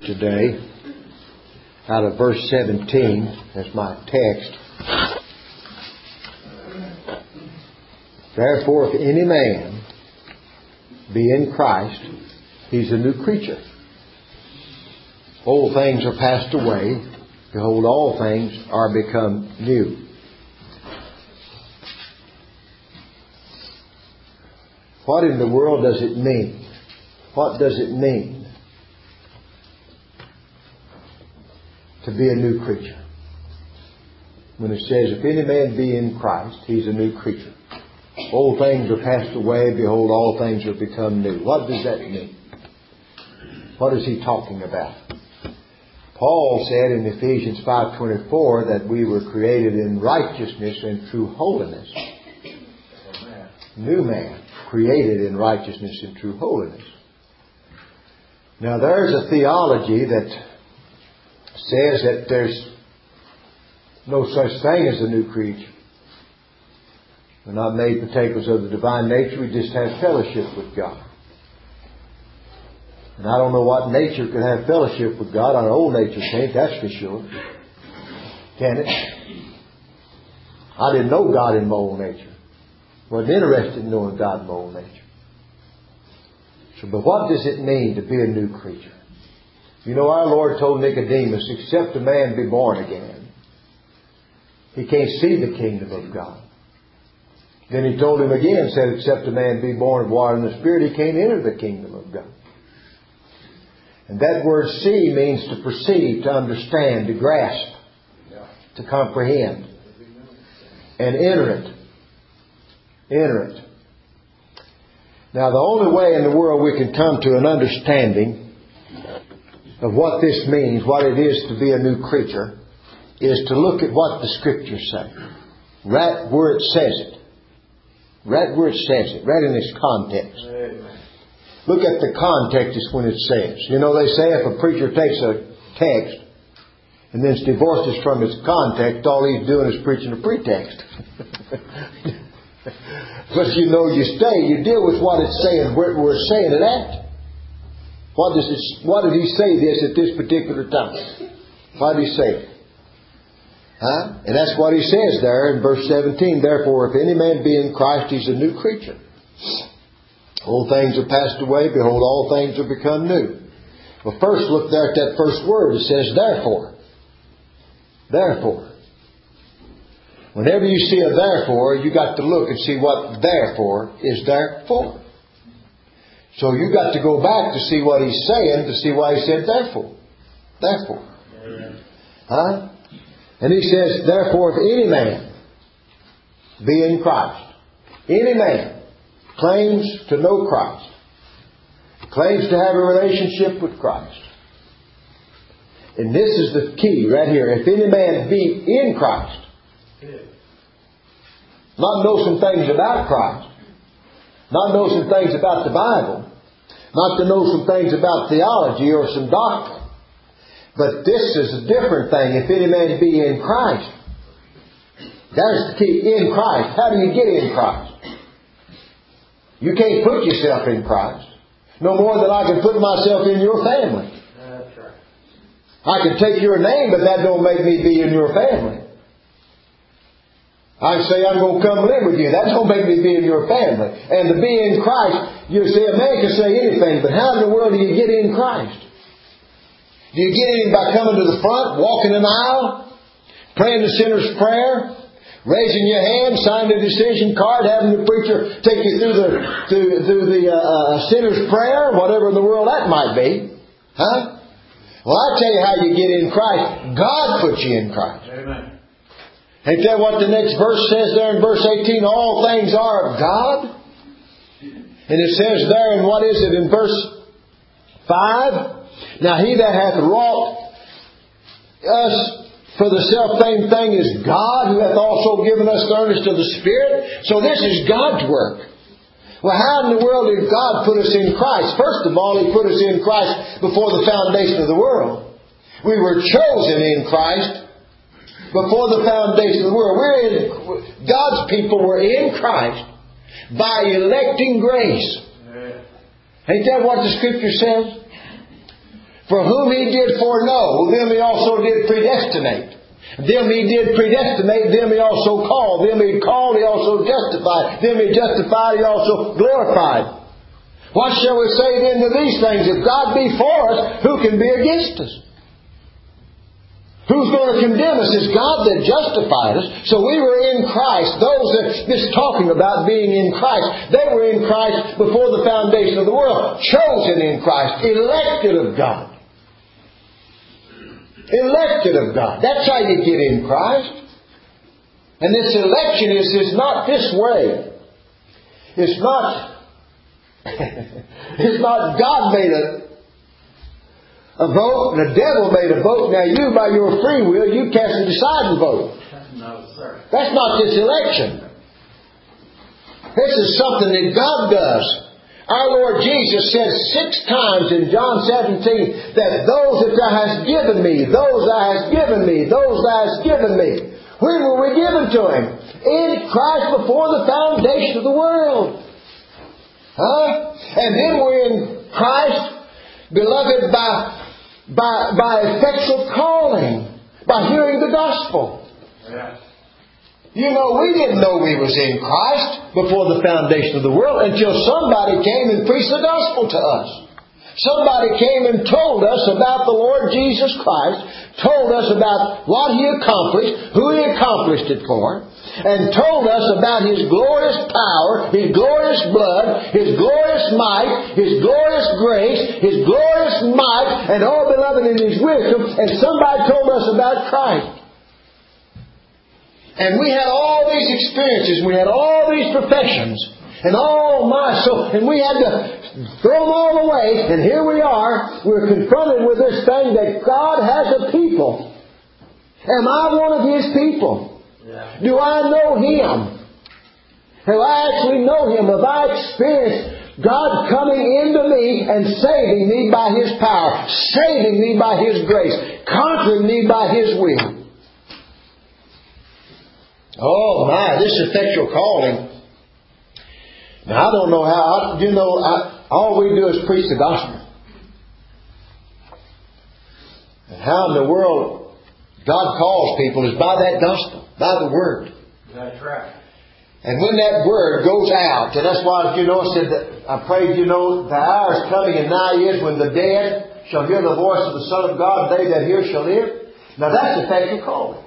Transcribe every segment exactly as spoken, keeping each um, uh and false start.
today out of verse seventeen as my text. Therefore, if any man be in Christ, he's a new creature. Old things are passed away. Behold, all things are become new. What in the world does it mean? What does it mean to be a new creature? When it says, if any man be in Christ, he's a new creature. Old things are passed away. Behold, all things are become new. What does that mean? What is he talking about? Paul said in Ephesians five twenty-four that we were created in righteousness and true holiness. New man, created in righteousness and true holiness. Now there's a theology that says that there's no such thing as a new creature. We're not made partakers of the divine nature. We just have fellowship with God. And I don't know what nature could have fellowship with God. Our old nature can't, that's for sure. Can it? I didn't know God in my old nature. Wasn't interested in knowing God in my old nature. So, but what does it mean to be a new creature? You know, our Lord told Nicodemus, except a man be born again, he can't see the kingdom of God. Then he told him again, said, except a man be born of water and the Spirit, he can't enter the kingdom of God. And that word see means to perceive, to understand, to grasp, to comprehend. And enter it. Enter it. Now the only way in the world we can come to an understanding of what this means, what it is to be a new creature, is to look at what the Scriptures say. Right where it says it. Right where it says it. Right in its context. Amen. Look at the context when it says. You know, they say if a preacher takes a text and then divorces from its context, all he's doing is preaching a pretext. But you know, you stay, you deal with what it's saying, where we're saying it at. What does it, why did he say this at this particular time? Why did he say it? Huh? And that's what he says there in verse seventeen. Therefore, if any man be in Christ, he's a new creature. Old things are passed away. Behold, all things are become new. Well, first look there at that first word. It says, therefore. Therefore. Whenever you see a therefore, you got to look and see what therefore is there for. So you got to go back to see what he's saying, to see why he said therefore. Therefore. Huh? And he says, therefore, if any man be in Christ, any man claims to know Christ, claims to have a relationship with Christ. And this is the key right here. If any man be in Christ, not know some things about Christ, not know some things about the Bible, not to know some things about theology or some doctrine. But this is a different thing. If any man be in Christ, there's the key. In Christ. How do you get in Christ? You can't put yourself in Christ. No more than I can put myself in your family. That's right. I can take your name, but that don't make me be in your family. I can say I'm going to come live with you. That don't make me be in your family. And to be in Christ, you see, a man can say anything, but how in the world do you get in Christ? Do you get in by coming to the front, walking an aisle, praying the sinner's prayer, raising your hand, signing a decision card, having the preacher take you through the through, through the uh, uh, sinner's prayer, whatever in the world that might be? Huh? Well, I'll tell you how you get in Christ. God puts you in Christ. Amen. Ain't that what the next verse says there in verse eighteen? All things are of God. And it says there, and what is it in verse five? Now he that hath wrought us for the self-same thing is God, who hath also given us the earnest of the Spirit. So this is God's work. Well, how in the world did God put us in Christ? First of all, He put us in Christ before the foundation of the world. We were chosen in Christ before the foundation of the world. We're in, God's people were in Christ by electing grace. Ain't that what the Scripture says? For whom He did foreknow, them He also did predestinate. Them He did predestinate, them He also called. Them He called, He also justified. Them He justified, He also glorified. What shall we say then to these things? If God be for us, who can be against us? Who's going to condemn us? It's God that justified us. So we were in Christ. Those that this talking about being in Christ, they were in Christ before the foundation of the world. Chosen in Christ. Elected of God. Elected of God. That's how you get in Christ. And this election is, is not this way. It's not it's not God made a, a vote and the devil made a vote. Now you, by your free will, you cast and decide to vote. No, sir. That's not this election. This is something that God does. Our Lord Jesus said six times in John seventeen that those that Thou hast given me, those Thou hast given me, those Thou hast given me. When were we given to Him? In Christ before the foundation of the world. Huh? And then we're in Christ, beloved, by, by, by effectual calling, by hearing the gospel. Yeah. You know, we didn't know we was in Christ before the foundation of the world until somebody came and preached the gospel to us. Somebody came and told us about the Lord Jesus Christ, told us about what He accomplished, who He accomplished it for, and told us about His glorious power, His glorious blood, His glorious might, His glorious grace, His glorious might, and all beloved in His wisdom, and somebody told us about Christ. And we had all these experiences, we had all these professions, and all my soul, and we had to throw them all away, and here we are, we're confronted with this thing that God has a people. Am I one of His people? Yeah. Do I know Him? Have I actually know Him? Have I experienced God coming into me and saving me by His power, saving me by His grace, conquering me by His will? Oh my, this effectual calling. Now I don't know how, I, you know, I, all we do is preach the gospel. And how in the world God calls people is by that gospel, by the Word. That's right. And when that Word goes out, and that's why, you know, I said that, I prayed, you know, the hour is coming and nigh is when the dead shall hear the voice of the Son of God, and they that hear shall live. Now that's effectual calling.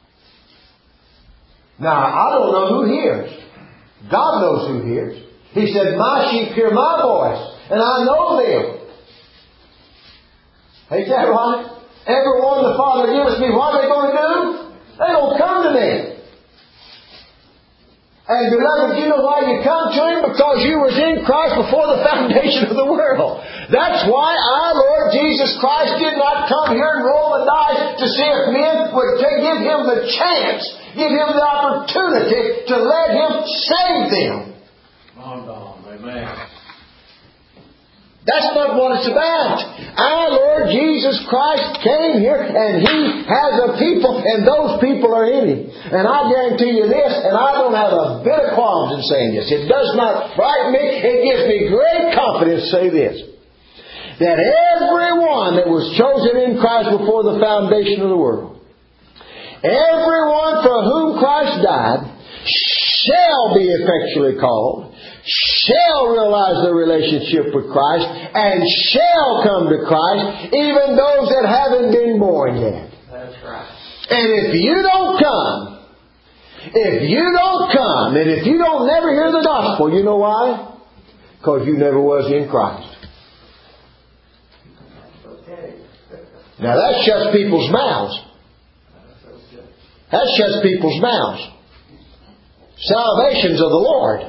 Now, I don't know who hears. God knows who hears. He said, my sheep hear my voice, and I know them. Ain't that right? Every one the Father gives me, what are they going to do? They don't come to me. And beloved, you know why you come to Him? Because you was in Christ before the foundation of the world. That's why our Lord Jesus Christ did not come here and roll the dice to see if men would give Him the chance, give Him the opportunity to let Him save them. Amen. That's not what it's about. Our Lord Jesus Christ came here and He has a people, and those people are in Him. And I guarantee you this, and I don't have a bit of qualms in saying this. It does not frighten me. It gives me great confidence to say this. That everyone that was chosen in Christ before the foundation of the world, everyone for whom Christ died, shall be effectually called, shall realize their relationship with Christ, and shall come to Christ, even those that haven't been born yet. That's right. And if you don't come, if you don't come, and if you don't never hear the gospel, you know why? Because you never was in Christ. Now that shuts people's mouths. That shuts people's mouths. Salvation's of the Lord.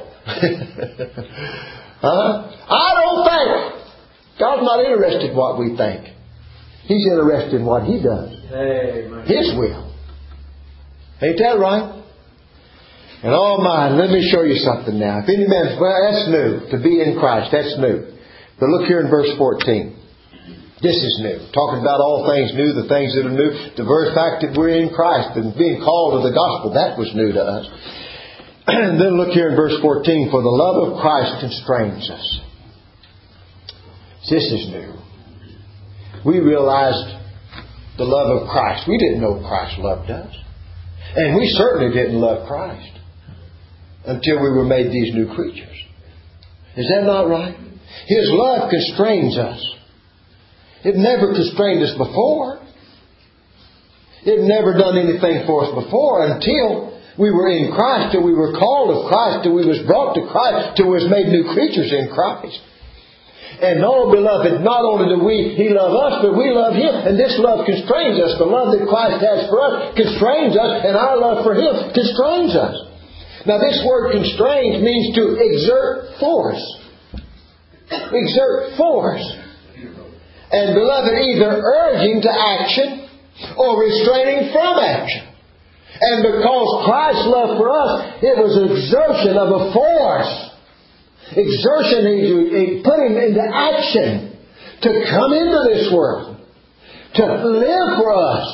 huh? I don't think. God's not interested in what we think. He's interested in what He does. Amen. His will. Ain't that right? And oh my, let me show you something now. If any man, well, that's new. To be in Christ, that's new. But look here in verse fourteen. This is new. Talking about all things new, the things that are new. The very fact that we're in Christ and being called to the gospel, that was new to us. And then look here in verse fourteen. For the love of Christ constrains us. This is new. we realized the love of Christ. We didn't know Christ loved us. And we certainly didn't love Christ until we were made these new creatures. Is that not right? His love constrains us. It never constrained us before. It never done anything for us before until we were in Christ, till we were called of Christ, till we was brought to Christ, till we was made new creatures in Christ. And oh, beloved, not only do we, He love us, but we love Him. And this love constrains us. The love that Christ has for us constrains us, and our love for Him constrains us. Now this word constrains means to exert force. Exert force. And beloved, either urging to action or restraining from action. And because Christ's love for us, it was an exertion of a force. Exertion, He put Him into action to come into this world, to live for us,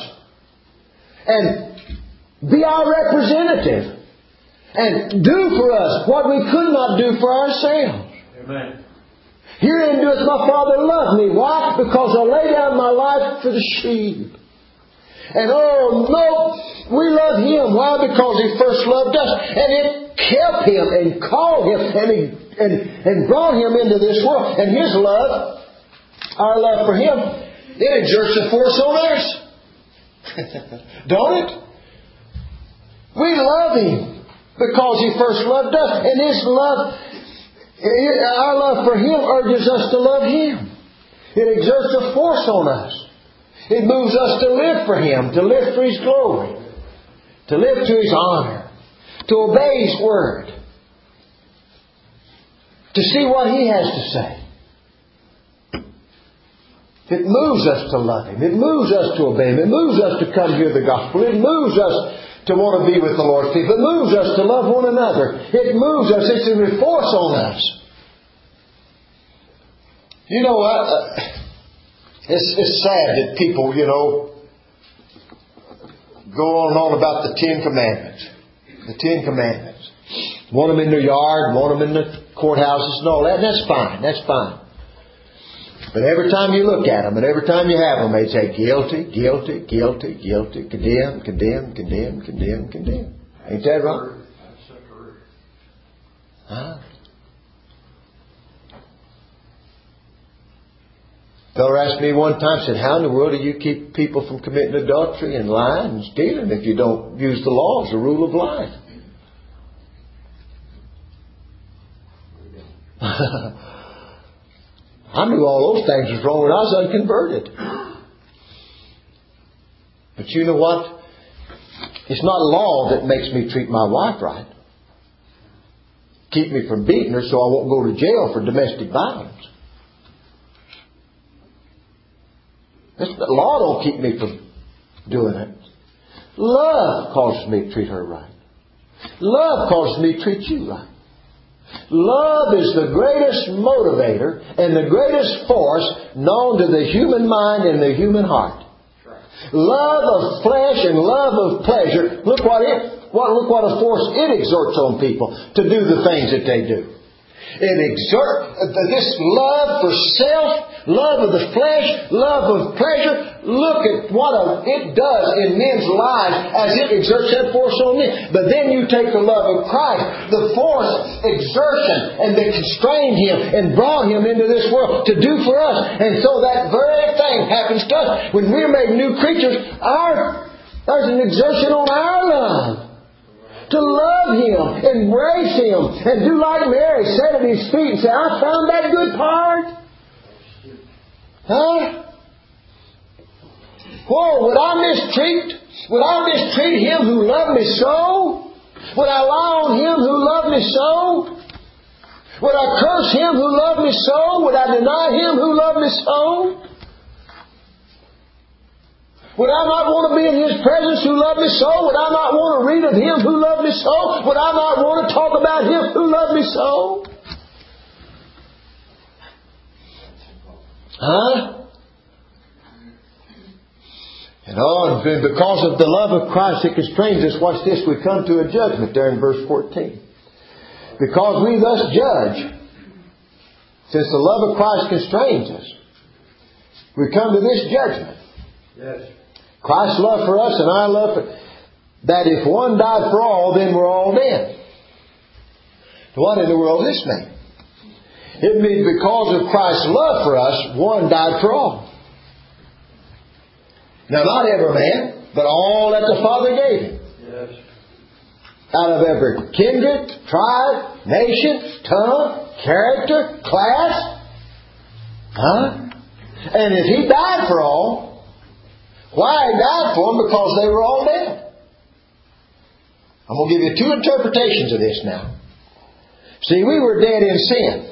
and be our representative, and do for us what we could not do for ourselves. Amen. Herein doeth my Father love me. Why? Because I lay down my life for the sheep. And oh no, we love Him. Why? Because He first loved us. And it kept Him and called Him and, he, and, and brought Him into this world. And His love, our love for Him, it exerts a force on us. Don't it? We love Him because He first loved us. And His love, our love for Him urges us to love Him. It exerts a force on us. It moves us to live for Him, to live for His glory, to live to His honor, to obey His word, to see what He has to say. It moves us to love Him. It moves us to obey Him. It moves us to come hear the gospel. It moves us to want to be with the Lord's people. It moves us to love one another. It moves us. It's a force on us. You know what? Uh, It's, it's sad that people, you know, go on and on about the Ten Commandments. The Ten Commandments. Want them in their yard, want them in the courthouses and all that. That's fine. That's fine. But every time you look at them and every time you have them, they say guilty, guilty, guilty, guilty, condemn, condemn, condemn, condemn, condemn. Ain't that right? Huh? A fellow asked me one time, said, how in the world do you keep people from committing adultery and lying and stealing if you don't use the law as a rule of life? I knew all those things was wrong when I was unconverted. But you know what? It's not law that makes me treat my wife right. Keep me from beating her so I won't go to jail for domestic violence. The law don't keep me from doing it. Love causes me to treat her right. Love causes me to treat you right. Love is the greatest motivator and the greatest force known to the human mind and the human heart. Love of flesh and love of pleasure. Look what it, what, look what a force it exerts on people to do the things that they do. It exerts this love for self, love of the flesh, love of pleasure. Look at what a, it does in men's lives as it exerts that force on them. But then you take the love of Christ, the force, exertion, and that constrained Him and brought Him into this world to do for us. And so that very thing happens to us. When we're made new creatures, our, there's an exertion on our love. To love Him, embrace Him, and do like Mary, sit at His feet and say, I found that good part. Huh? Whoa, would I mistreat, would I mistreat Him who loved me so? Would I lie on Him who loved me so? Would I curse Him who loved me so? Would I deny Him who loved me so? Would I not want to be in His presence who loved me so? Would I not want to read of Him who loved me so? Would I not want to talk about Him who loved me so? Huh? And oh, and because of the love of Christ that constrains us, watch this, we come to a judgment there in verse fourteen. Because we thus judge, since the love of Christ constrains us, We come to this judgment. Yes. Christ's love for us and our love for... That if one died for all, then we're all dead. What in the world does this mean? It means because of Christ's love for us, one died for all. Now, not every man, but all that the Father gave him. Yes. Out of every kindred, tribe, nation, tongue, character, class. Huh? And if He died for all, why He died for them? Because they were all dead. I'm going to give you two interpretations of this now. See, we were dead in sin.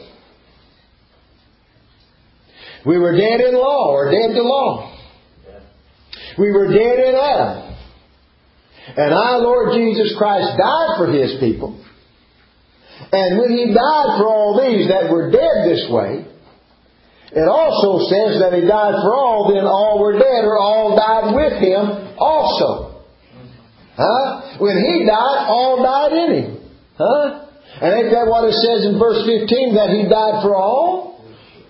We were dead in law, or dead to law. We were dead in Adam. And our Lord Jesus Christ died for His people. And when He died for all these that were dead this way, it also says that He died for all, then all were dead, or all died with Him also. Huh? When He died, all died in Him. Huh? And ain't that what it says in verse fifteen, that He died for all?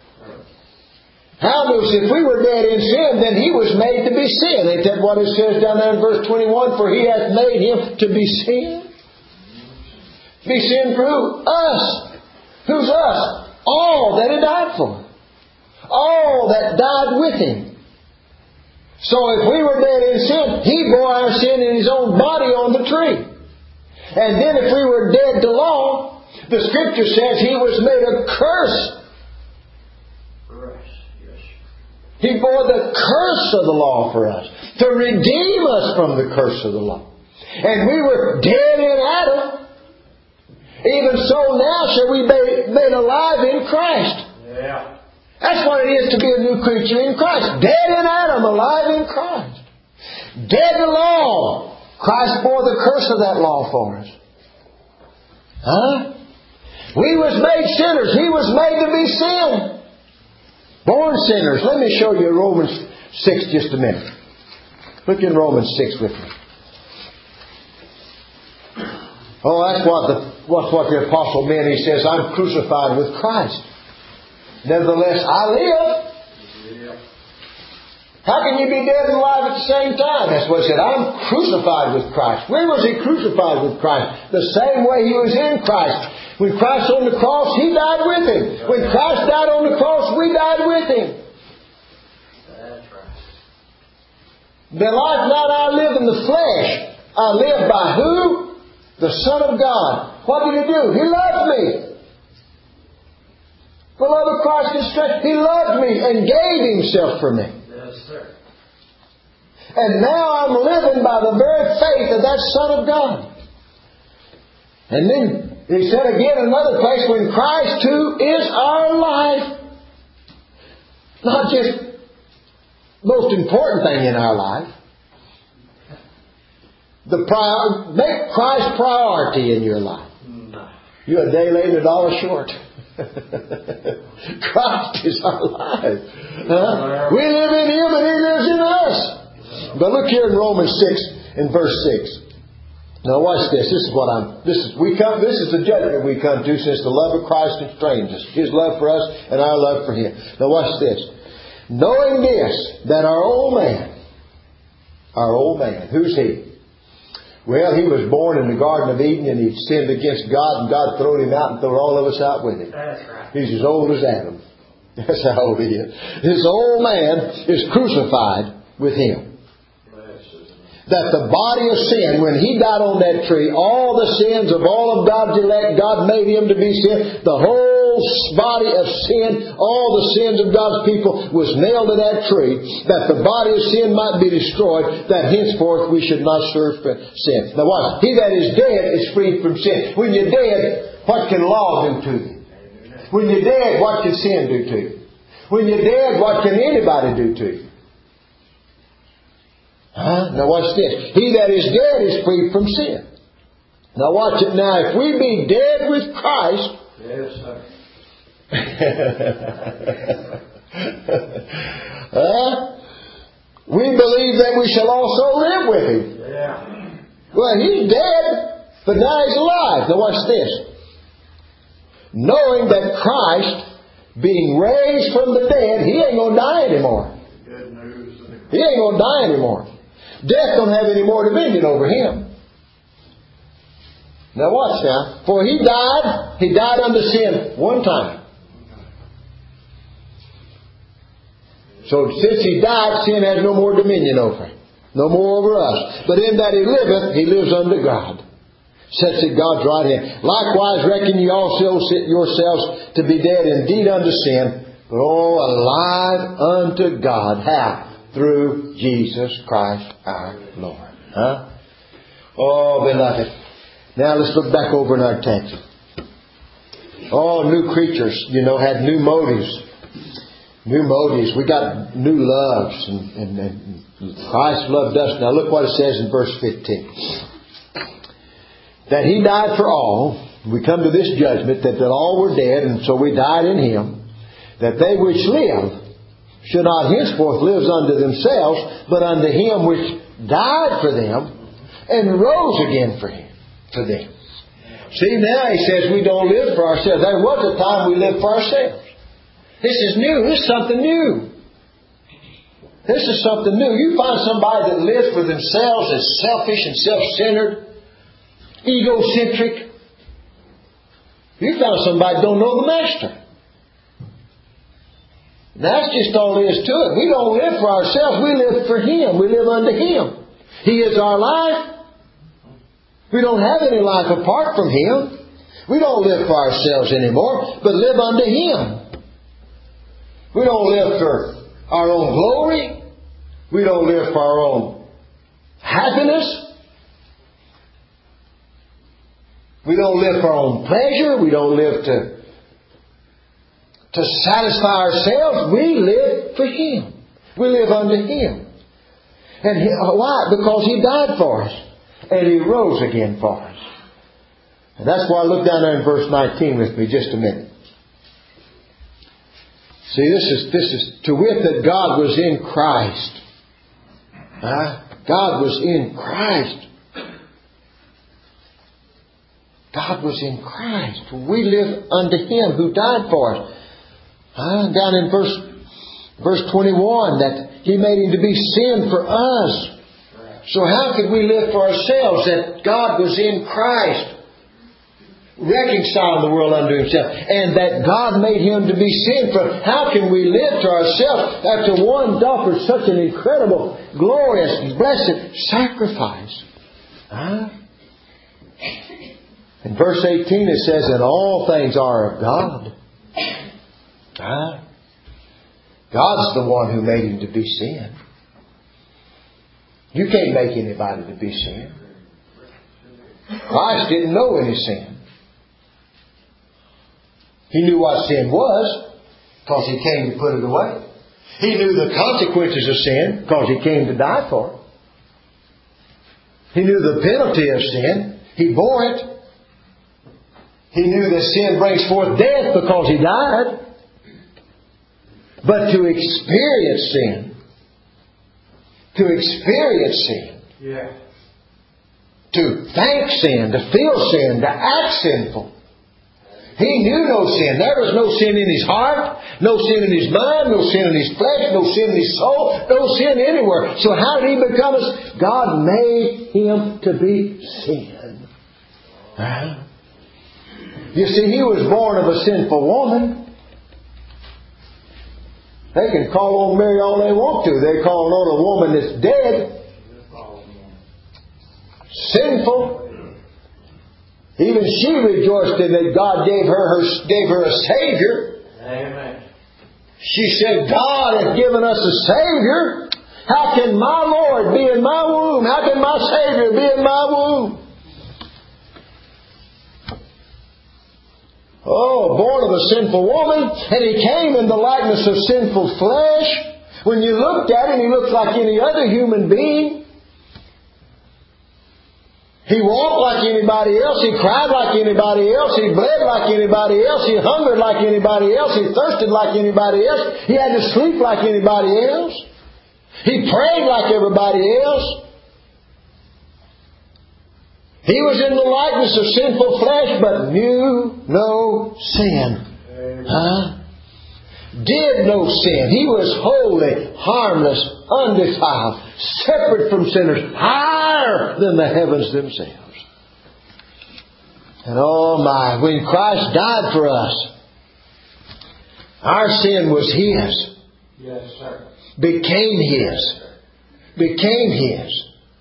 How does, if we were dead in sin, then He was made to be sin. Ain't that what it says down there in verse twenty-one? For He hath made Him to be sin. Be sin for who? Us. Who's us? All that He died for. All that died with Him. So if we were dead in sin, He bore our sin in His own body on the tree. And then if we were dead to law, the Scripture says He was made a curse. He bore the curse of the law for us, to redeem us from the curse of the law. And we were dead in Adam. Even so now shall we be made alive in Christ. Yeah. That's what it is to be a new creature in Christ. Dead in Adam, alive in Christ. Dead to law. Christ bore the curse of that law for us. Huh? We was made sinners. He was made to be sin. Born sinners. Let me show you Romans six just a minute. Look in Romans six with me. Oh, that's what the what's what the apostle meant. He says, I'm crucified with Christ. Nevertheless, I live. How can you be dead and alive at the same time? That's what he said. I'm crucified with Christ. When was He crucified with Christ? The same way He was in Christ. When Christ on the cross, He died with Him. When Christ died on the cross, we died with Him. That's right. The life not I live in the flesh. I live by who? The Son of God. What did He do? He loved me. The love of Christ is strength. He loved me and gave Himself for me. Yes, sir. And now I'm living by the very faith of that Son of God. And then He said again in another place, when Christ too is our life. Not just most important thing in our life. The prior, make Christ priority in your life. You're a day late and a dollar short. Christ is our life. Huh? We live in Him and He lives in us. But look here in Romans six in verse six. Now watch this. This is what I'm. This is we come. This is the judgment we come to, since the love of Christ constrains us. His love for us and our love for Him. Now watch this. Knowing this, that our old man, our old man, who's he? Well, he was born in the Garden of Eden and he sinned against God, and God threw him out and threw all of us out with him. That's right. He's as old as Adam. That's how old he is. This old man is crucified with him. That the body of sin, when He died on that tree, all the sins of all of God's elect, God made Him to be sin. The whole body of sin, all the sins of God's people was nailed to that tree, that the body of sin might be destroyed, that henceforth we should not serve sin. Now watch. He that is dead is freed from sin. When you're dead, what can law do to you? When you're dead, what can sin do to you? When you're dead, what can anybody do to you? Huh? Now watch this. He that is dead is free from sin. Now watch it. Now if we be dead with Christ. Yes, sir. huh? We believe that we shall also live with Him. Yeah. Well, He's dead, but now He's alive. Now watch this. Knowing that Christ, being raised from the dead, He ain't going to die anymore. He ain't going to die anymore. Death don't have any more dominion over him. Now watch now. For he died, he died unto sin one time. So since he died, sin has no more dominion over him. No more over us. But in that he liveth, he lives unto God. Sits at God's right hand. Likewise reckon ye also yourselves to be dead indeed unto sin, but oh, alive unto God. How? Through Jesus Christ our Lord. Huh? Oh, beloved. Now let's look back over in our text. Oh, new creatures, you know, had new motives. New motives. We got new loves. And, and, and Christ loved us. Now look what it says in verse fifteen. That He died for all. We come to this judgment that, that all were dead, and so we died in Him. That they which live should not henceforth live unto themselves, but unto Him which died for them and rose again for Him, for them. See, now He says we don't live for ourselves. There was a time we lived for ourselves. This is new. This is something new. This is something new. You find somebody that lives for themselves, is selfish and self-centered, egocentric. You found somebody that don't know the Master. That's just all there is to it. We don't live for ourselves. We live for Him. We live unto Him. He is our life. We don't have any life apart from Him. We don't live for ourselves anymore, but live unto Him. We don't live for our own glory. We don't live for our own happiness. We don't live for our own pleasure. We don't live to, to satisfy ourselves. We live for Him. We live unto Him. And he, why? Because He died for us. And He rose again for us. And that's why I look down there in verse nineteen with me just a minute. See, this is, this is to wit that God was in Christ. Huh? God was in Christ. God was in Christ. We live unto Him who died for us. Huh? Down in verse, verse twenty-one, that He made Him to be sin for us. So how could we live for ourselves that God was in Christ, reconciling the world unto Himself, and that God made Him to be sin for? How can we live to ourselves after one offered such an incredible, glorious, blessed sacrifice? Huh? In verse eighteen it says, and all things are of God. Huh? God's the one who made Him to be sin. You can't make anybody to be sin. Christ didn't know any sin. He knew what sin was because He came to put it away. He knew the consequences of sin because He came to die for it. He knew the penalty of sin. He bore it. He knew that sin brings forth death because He died. But to experience sin, to experience sin, Yeah. to think sin, to feel sin, to act sinful. He knew no sin. There was no sin in His heart, no sin in His mind, no sin in His flesh, no sin in His soul, no sin anywhere. So how did He become us? God made Him to be sin. Huh? You see, He was born of a sinful woman. They can call on Mary all they want to. They're calling on a woman that's dead. Sinful. Even she rejoiced in that God gave her, her gave her a Savior. Amen. She said, God has given us a Savior. How can my Lord be in my womb? How can my Savior be in my womb? Oh, born of a sinful woman, and He came in the likeness of sinful flesh. When you looked at Him, He looked like any other human being. He walked like anybody else. He cried like anybody else. He bled like anybody else. He hungered like anybody else. He thirsted like anybody else. He had to sleep like anybody else. He prayed like everybody else. He was in the likeness of sinful flesh, but knew no sin. Huh? Did no sin. He was holy, harmless, undefiled, separate from sinners, higher than the heavens themselves. And oh my, when Christ died for us, our sin was His. Yes, sir. Became His. Became His.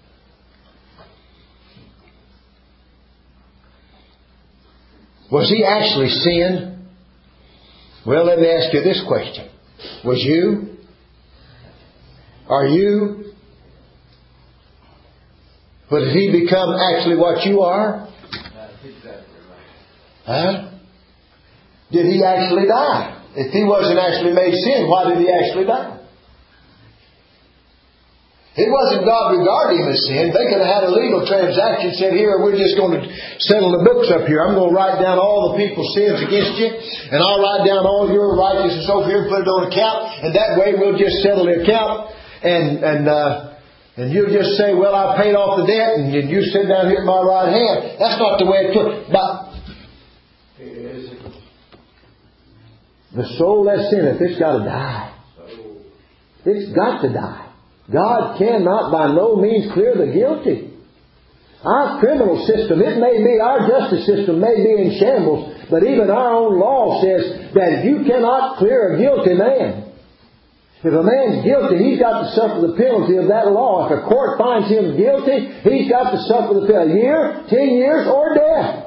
Was He actually sinned? Well, let me ask you this question. Was you? Are you? But did He become actually what you are? That's exactly right. Huh? Did He actually die? If He wasn't actually made sin, why did He actually die? It wasn't God regarding Him as sin. They could have had a legal transaction, said, here, we're just going to settle the books up here. I'm going to write down all the people's sins against you, and I'll write down all your righteousness over here and put it on account, and that way we'll just settle the account, and and uh, and you'll just say, well, I paid off the debt, and you sit down here at my right hand. That's not the way it took. But the soul that sinneth, it's got to die. It's got to die. God cannot by no means clear the guilty. Our criminal system, it may be, our justice system may be in shambles, but even our own law says that you cannot clear a guilty man. If a man's guilty, he's got to suffer the penalty of that law. If a court finds him guilty, he's got to suffer the penalty. A year, ten years, or death.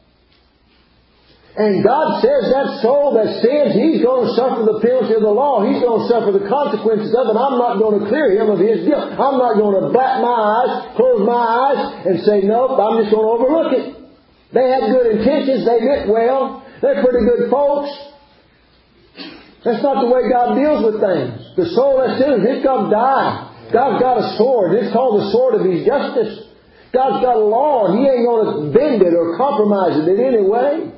And God says that soul that sins, he's going to suffer the penalty of the law. He's going to suffer the consequences of it. I'm not going to clear him of his guilt. I'm not going to bat my eyes, close my eyes, and say, nope, I'm just going to overlook it. They had good intentions. They meant well. They're pretty good folks. That's not the way God deals with things. The soul that sins, it's got to die. God's got a sword. It's called the sword of His justice. God's got a law, and He ain't going to bend it or compromise it in any way.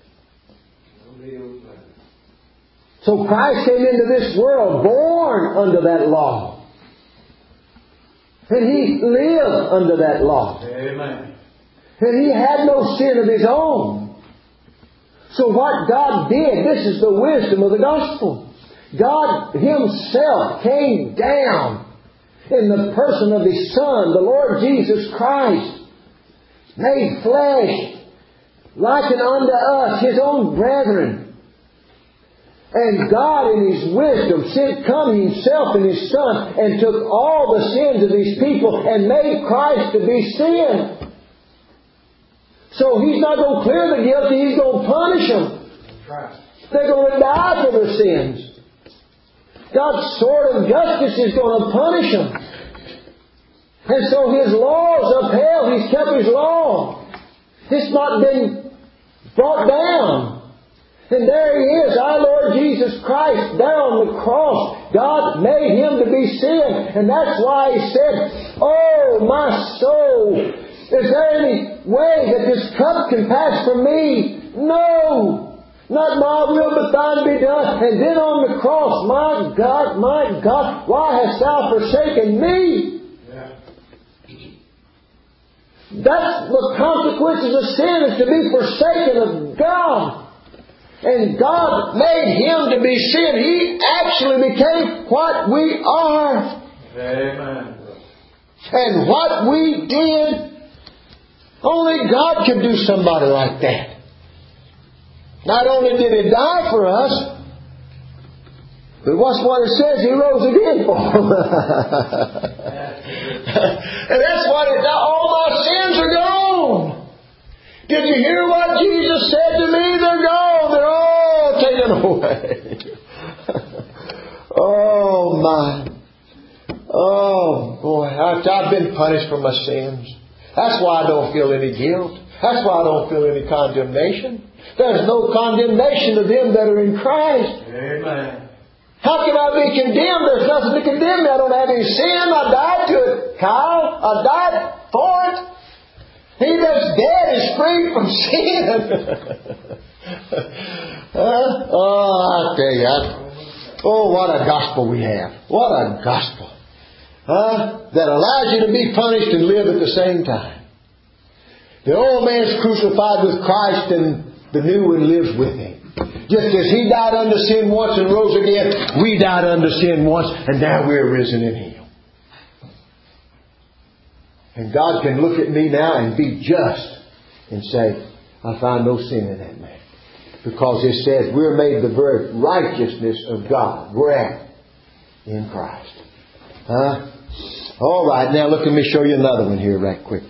So Christ came into this world born under that law. And He lived under that law. Amen. And He had no sin of His own. So what God did, this is the wisdom of the gospel. God Himself came down in the person of His Son, the Lord Jesus Christ, made flesh, likened unto us, His own brethren. And God in His wisdom sent come Himself and His Son and took all the sins of His people and made Christ to be sin. So He's not going to clear the guilty, He's going to punish them. That's right. They're going to die for their sins. God's sword of justice is going to punish them. And so His law is upheld. He's kept His law. It's not been brought down. And there He is, our Lord Jesus Christ, there on the cross. God made Him to be sin. And that's why He said, oh, my soul, is there any way that this cup can pass from me? No! Not my will, but Thine be done. And then on the cross, my God, my God, why hast Thou forsaken me? Yeah. That's the consequences of sin, is to be forsaken of God. And God made Him to be sin. He actually became what we are. Amen. And what we did, only God could do somebody like that. Not only did He die for us, but what's what it says? He rose again for us. And that's what it does. All my sins are gone. Did you hear what Jesus said to me? They're gone. They're all taken away. Oh, my. Oh, boy. I've been punished for my sins. That's why I don't feel any guilt. That's why I don't feel any condemnation. There's no condemnation to them that are in Christ. Amen. How can I be condemned? There's nothing to condemn me. I don't have any sin. I died to it, Kyle. I died for it. He that's dead is free from sin. uh, oh, I tell you. I, oh, what a gospel we have. What a gospel. Uh, that allows you to be punished and live at the same time. The old man's crucified with Christ and the new one lives with Him. Just as He died unto sin once and rose again, we died unto sin once and now we're risen in Him. And God can look at me now and be just and say, I find no sin in that man. Because it says we're made the very righteousness of God. We're at in Christ. Huh? All right, now look, let me show you another one here right quick.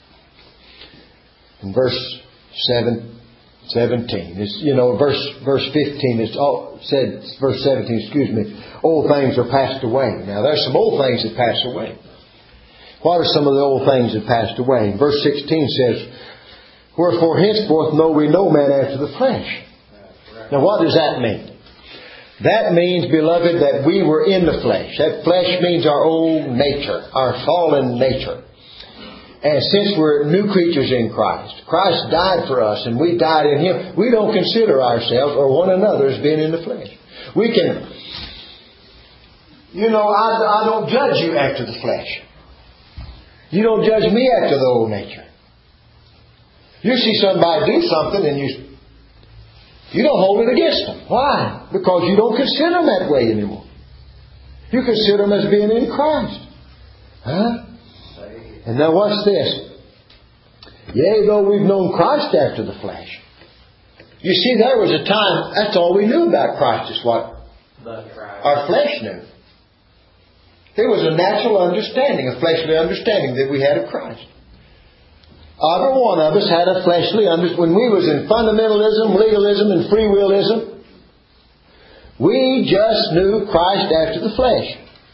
In verse seven, seventeen, it's, you know, verse verse fifteen, it's all said, verse seventeen, excuse me, old things are passed away. Now there's some old things that pass away. What are some of the old things that passed away? Verse sixteen says, wherefore henceforth know we no man after the flesh. Now what does that mean? That means, beloved, that we were in the flesh. That flesh means our old nature, our fallen nature. And since we're new creatures in Christ, Christ died for us and we died in Him, we don't consider ourselves or one another as being in the flesh. We can, you know, I, I don't judge you after the flesh. You don't judge me after the old nature. You see somebody do something and you You don't hold it against them. Why? Because you don't consider them that way anymore. You consider them as being in Christ. Huh? And now watch this. Yea, though we've known Christ after the flesh. You see, there was a time, that's all we knew about Christ is what our flesh knew. There was a natural understanding, a fleshly understanding that we had of Christ. Every one of us had a fleshly understanding. When we was in fundamentalism, legalism, and free willism, we just knew Christ after the flesh.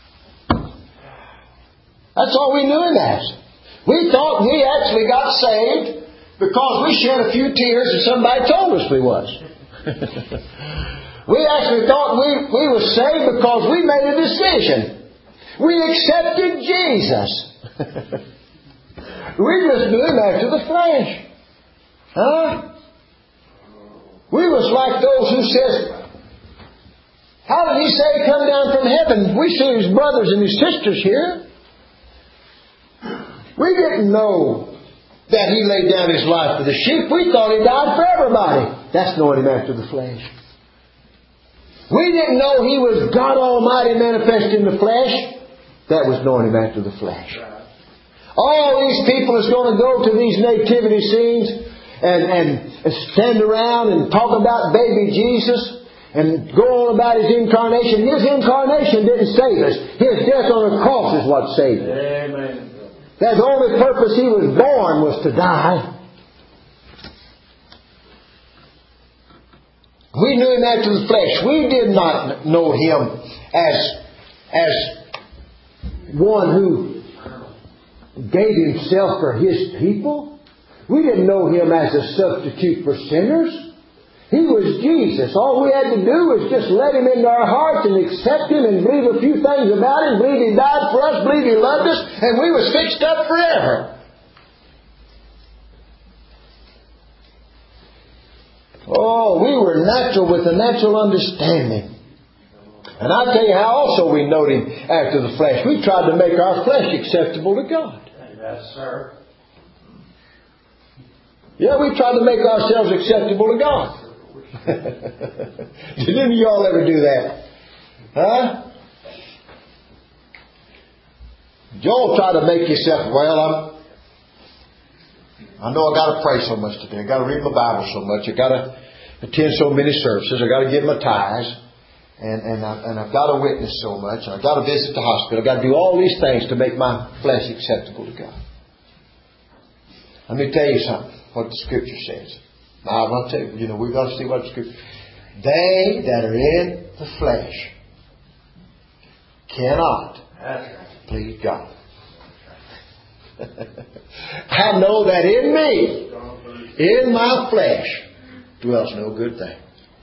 That's all we knew Him as. We thought we actually got saved because we shed a few tears and somebody told us we was. We actually thought we, we were saved because we made a decision. We accepted Jesus. We just knew Him after the flesh. Huh? We was like those who said, how did He say come down from heaven? We see His brothers and His sisters here. We didn't know that He laid down His life for the sheep. We thought He died for everybody. That's knowing Him after the flesh. We didn't know He was God Almighty manifest in the flesh. That was knowing Him after the flesh. All these people is going to go to these nativity scenes and, and stand around and talk about baby Jesus and go on about His incarnation. His incarnation didn't save us. His death on the cross is what saved us. Amen. That's the only purpose He was born was to die. We knew Him after the flesh. We did not know Him as, as one who gave Himself for His people. We didn't know Him as a substitute for sinners. He was Jesus. All we had to do was just let Him into our hearts and accept Him and believe a few things about Him. Believe He died for us. Believe He loved us. And we was fixed up forever. Oh, we were natural with a natural understanding. And I'll tell you how also we know Him after the flesh. We tried to make our flesh acceptable to God. Yes, sir. Yeah, we tried to make ourselves acceptable to God. Did any of y'all ever do that? Huh? Y'all try to make yourself, well, I'm, I know I got to pray so much today. I got to read my Bible so much. I got to attend so many services. I got to give my tithes. And, and, I, and I've got to witness so much. I've got to visit the hospital. I've got to do all these things to make my flesh acceptable to God. Let me tell you something. What the Scripture says. Now, I'll tell you, you know, we've got to see what the Scripture says. They that are in the flesh cannot please God. I know that in me, in my flesh, dwells no good thing.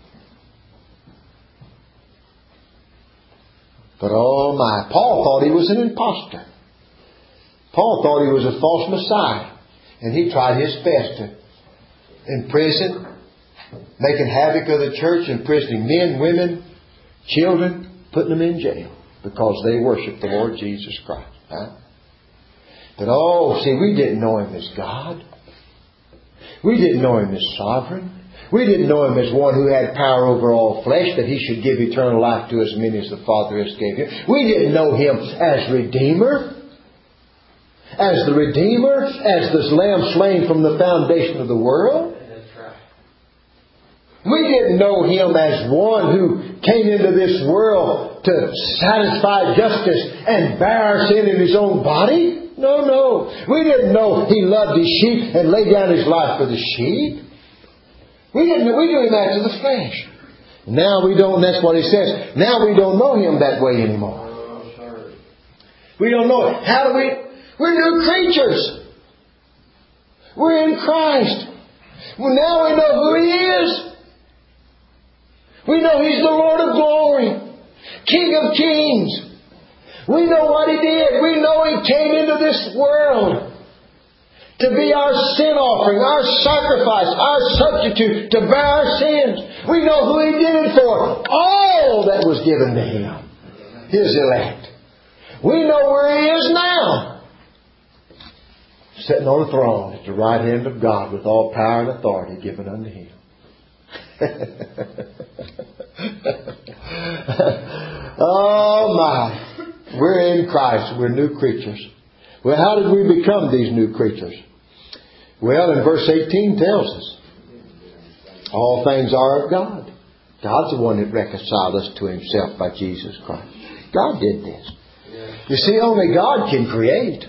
But oh my, Paul thought he was an imposter. Paul thought he was a false Messiah. And he tried his best to imprison, making havoc of the church, imprisoning men, women, children, putting them in jail because they worship the Lord Jesus Christ. Huh? But oh, see, we didn't know Him as God. We didn't know Him as sovereign. We didn't know Him as one who had power over all flesh, that He should give eternal life to as many as the Father has gave Him. We didn't know Him as Redeemer. as the Redeemer, as the Lamb slain from the foundation of the world. We didn't know Him as one who came into this world to satisfy justice and bear our sin in His own body. No, no. We didn't know He loved His sheep and laid down His life for the sheep. We didn't. We knew Him after the flesh. Now we don't. That's what He says. Now we don't know Him that way anymore. We don't know it. How do we? We're new creatures. We're in Christ. Well, now we know who He is. We know He's the Lord of glory, King of kings. We know what He did. We know He came into this world to be our sin offering, our sacrifice, our substitute, to bear our sins. We know who He did it for. All that was given to Him, His elect. We know where He is now. Sitting on the throne at the right hand of God with all power and authority given unto Him. Oh my. We're in Christ. We're new creatures. Well, how did we become these new creatures? Well, in verse eighteen tells us. All things are of God. God's the one that reconciled us to Himself by Jesus Christ. God did this. You see, only God can create.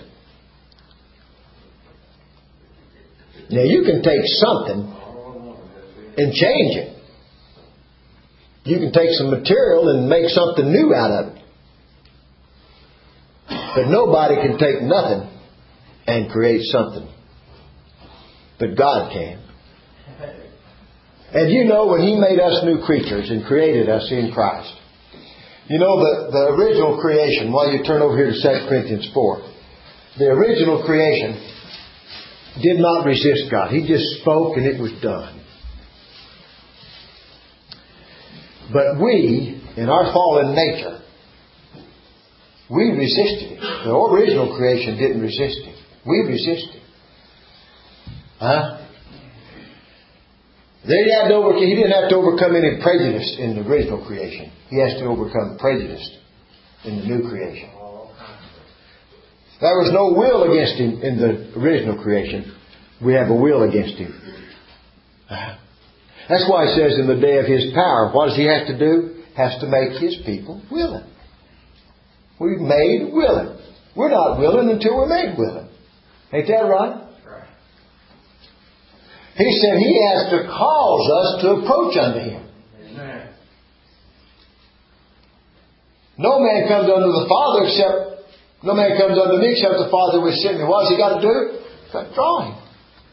Now, you can take something and change it. You can take some material and make something new out of it. But nobody can take nothing and create something. But God can. And you know, when He made us new creatures and created us in Christ, you know, the, the original creation, while you turn over here to Second Corinthians four, the original creation did not resist God. He just spoke and it was done. But we, in our fallen nature, we resisted Him. The original creation didn't resist Him. We resisted. Huh? They had to overcome, he didn't have to overcome any prejudice in the original creation. He has to overcome prejudice in the new creation. There was no will against Him in the original creation. We have a will against Him. That's why it says in the day of His power, what does He have to do? Has to make His people willing. We're made willing. We're not willing until we're made willing. Ain't that right? He said He has to cause us to approach unto Him. Amen. No man comes unto the Father except, no man comes unto me except the Father which sent me. What has He got to do? He's got to draw him.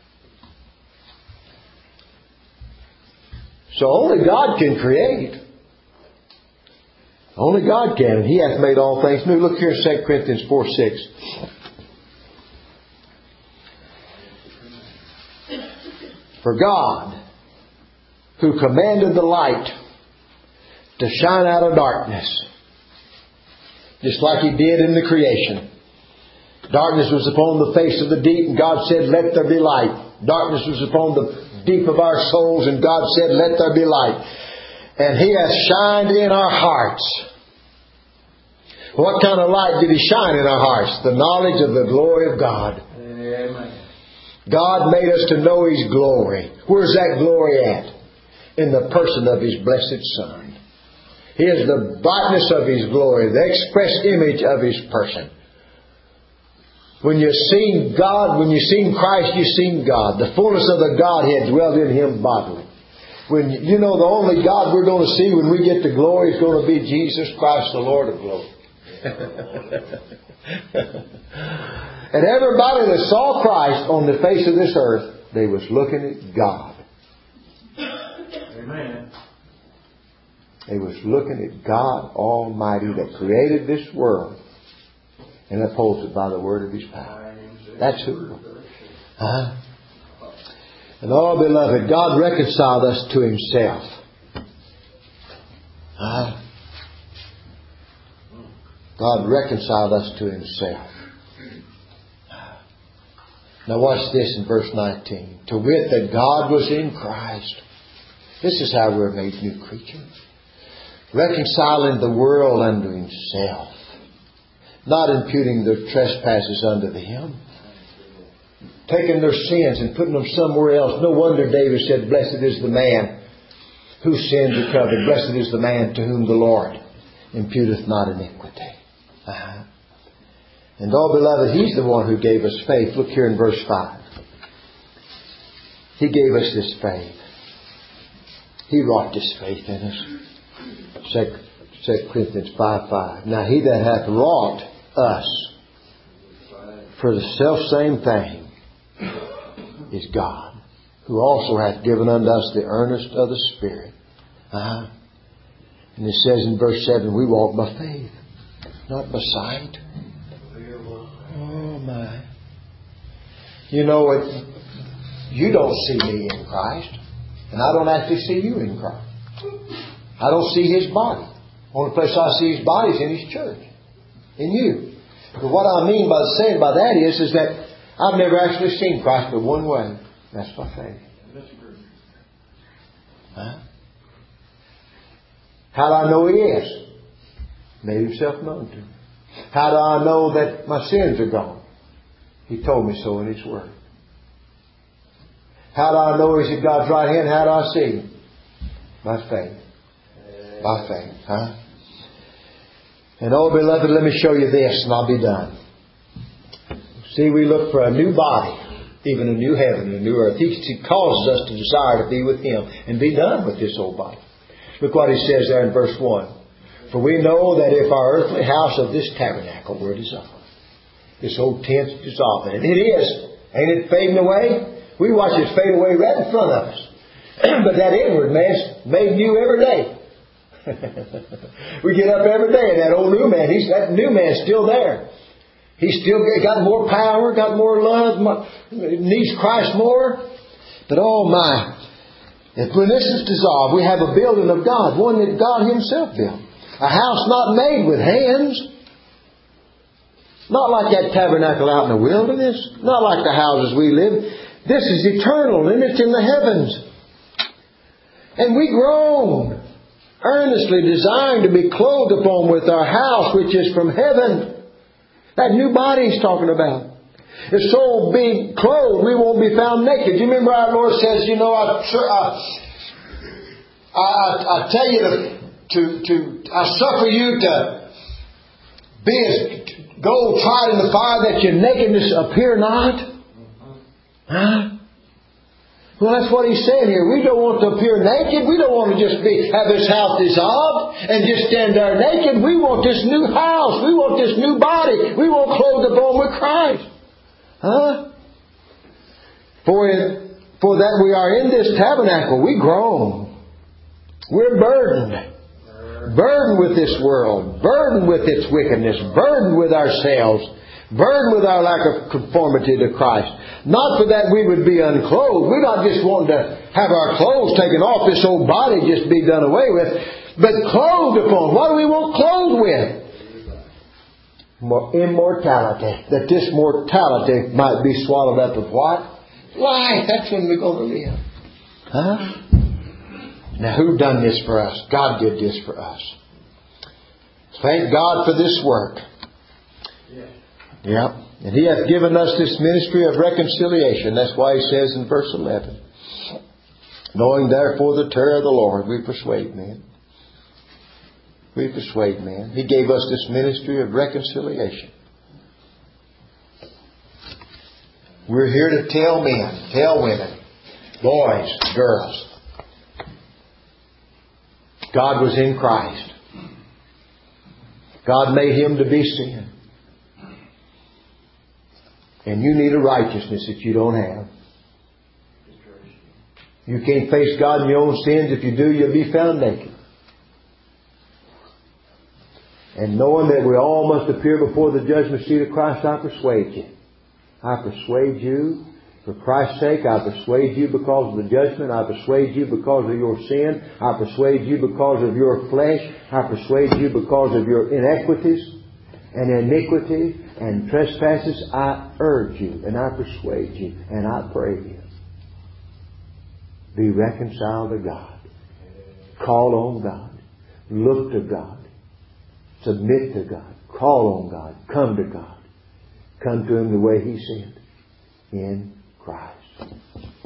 So only God can create. Only God can. And He hath made all things new. Look here in Second Corinthians four six. For God, who commanded the light to shine out of darkness, just like He did in the creation. Darkness was upon the face of the deep, and God said, let there be light. Darkness was upon the deep of our souls, and God said, let there be light. And He hath shined in our hearts. What kind of light did He shine in our hearts? The knowledge of the glory of God. Amen. God made us to know His glory. Where's that glory at? In the person of His blessed Son. He is the brightness of His glory, the express image of His person. When you've seen God, when you've seen Christ, you've seen God. The fullness of the Godhead dwelt in Him bodily. When you know the only God we're going to see when we get to glory is going to be Jesus Christ, the Lord of glory. And everybody that saw Christ on the face of this earth, they was looking at God. Amen. They was looking at God Almighty that created this world and upholds it by the word of His power. That's who. Huh? And oh, beloved, God reconciled us to Himself. Huh? God reconciled us to Himself. Now watch this in verse nineteen. To wit, that God was in Christ. This is how we're made new creatures. Reconciling the world unto Himself. not imputing their trespasses unto them. Taking their sins and putting them somewhere else. No wonder David said, blessed is the man whose sins are covered. Blessed is the man to whom the Lord imputeth not iniquity. Uh-huh. And oh, beloved, He's the one who gave us faith. Look here in verse five. He gave us this faith. He wrought this faith in us. Second Corinthians five five. Now He that hath wrought us for the selfsame thing is God, who also hath given unto us the earnest of the Spirit. Uh-huh. And it says in verse seven, we walk by faith, not by sight. Oh my. You know, it, you don't see me in Christ, and I don't actually see you in Christ. I don't see His body. Only place I see His body is in His church, in you. But what I mean by saying by that is, is that I've never actually seen Christ but one way. That's by faith. Huh? How do I know He is? Made Himself known to me. How do I know that my sins are gone? He told me so in His Word. How do I know He's at God's right hand? How do I see Him? By faith. By faith. Huh? And oh, beloved, let me show you this and I'll be done. See, we look for a new body, even a new heaven, a new earth. He causes us to desire to be with Him and be done with this old body. Look what He says there in verse one. For we know that if our earthly house of this tabernacle were dissolved, this old tent is dissolved, and it is. Ain't it fading away? We watch it fade away right in front of us. But that inward man's made new every day. We get up every day and that old new man, he's, that new man's still there. He's still got more power, got more love, more, needs Christ more. But oh my, if when this is dissolved, we have a building of God, one that God Himself built. A house not made with hands. Not like that tabernacle out in the wilderness. Not like the houses we live. This is eternal and it's in the heavens. And we groan, earnestly desiring to be clothed upon with our house which is from heaven. That new body He's talking about. If so be clothed, we won't be found naked. Do you remember our Lord says, you know, I, I, I, I tell you to, to, to, I suffer you to be as gold tried in the fire that your nakedness appear not. Huh? Well, that's what He's saying here. We don't want to appear naked. We don't want to just be have this house dissolved and just stand there naked. We want this new house. We want this new body. We want clothed upon with Christ. Huh? For, in, for that we are in this tabernacle, we groan. We're burdened. Burdened with this world. Burdened with its wickedness. Burdened with ourselves. Burdened with our lack of conformity to Christ. Not for that we would be unclothed. We're not just wanting to have our clothes taken off, this old body just be done away with. But clothed upon. What do we want clothed with? Immortality. That this mortality might be swallowed up with what? Life. That's when we're going to live. Huh? Now who done this for us? God did this for us. Thank God for this work. Yeah. And He hath given us this ministry of reconciliation. That's why He says in verse eleven, knowing therefore the terror of the Lord, we persuade men. We persuade men. He gave us this ministry of reconciliation. We're here to tell men, tell women, boys, girls, God was in Christ. God made Him to be sin. And you need a righteousness that you don't have. You can't face God in your own sins. If you do, you'll be found naked. And knowing that we all must appear before the judgment seat of Christ, I persuade you. I persuade you for Christ's sake. I persuade you because of the judgment. I persuade you because of your sin. I persuade you because of your flesh. I persuade you because of your inequities and iniquity and trespasses. I urge you and I persuade you and I pray you. Be reconciled to God. Call on God. Look to God. Submit to God. Call on God. Come to God. Come to Him the way He said. In Christ.